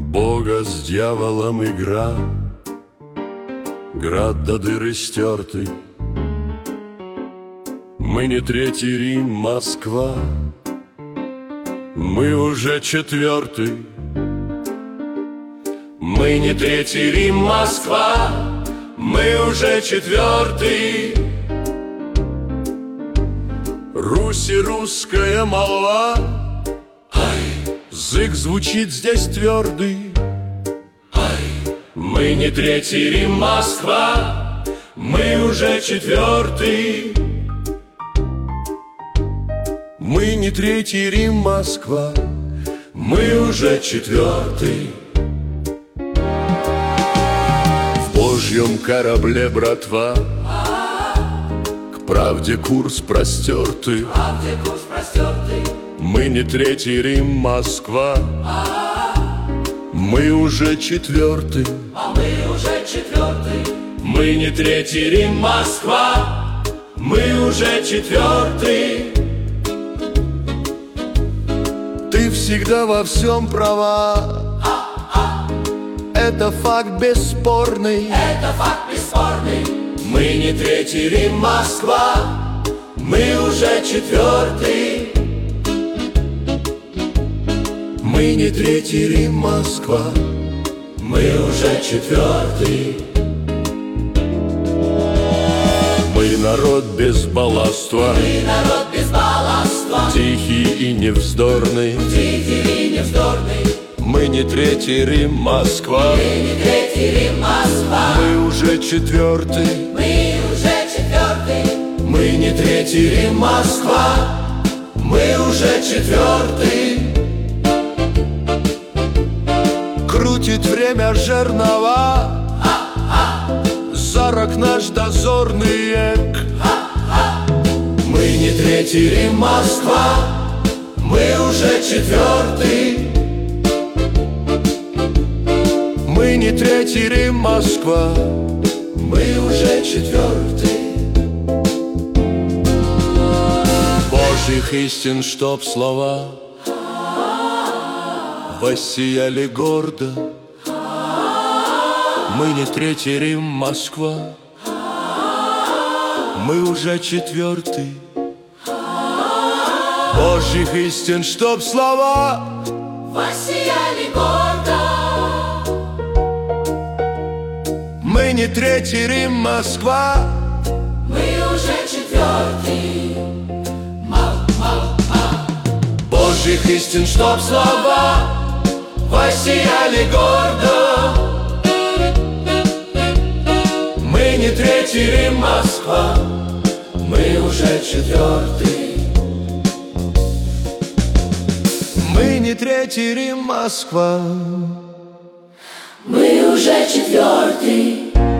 Бога с дьяволом игра, град до дыры стертый. Мы не Третий Рим, Москва, мы уже четвертый. Мы не Третий Рим, Москва, мы уже четвертый. Русь и русская молва, язык звучит здесь твердый. Мы не Третий Рим, Москва, мы уже четвертый. Мы не Третий Рим, Москва, мы уже четвертый. В Божьем корабле, братва, к правде курс простертый. Мы не Третий Рим, Москва, мы уже четвертый. Мы не Третий Рим, Москва, мы уже четвертый. Ты всегда во всем права, это факт бесспорный. Мы не Третий Рим, Москва, мы уже четвертый. Мы не Третий Рим, Москва, мы уже четвертый. Мы народ без балластва, тихий и невздорный. Мы не Третий Рим, Москва, мы уже четвертый. Мы не Третий Рим, Москва, мы уже четвертый. Крутит время жернова, зарок наш дозорный эк. Мы не Третий Рим, Москва, мы уже четвертый. Мы не Третий Рим, Москва, мы уже четвертый. Божьих истин, чтоб слова воссияли гордо. Мы не Третий Рим, Москва, мы уже четвертый. Божьих истин, чтоб слова воссияли гордо. Мы не Третий Рим, Москва, мы уже четвертый. Божьих истин, чтоб слова воссияли гордо. Мы не Третий Рим, Москва, мы уже четвертый. Мы не Третий Рим, Москва, мы уже четвертый.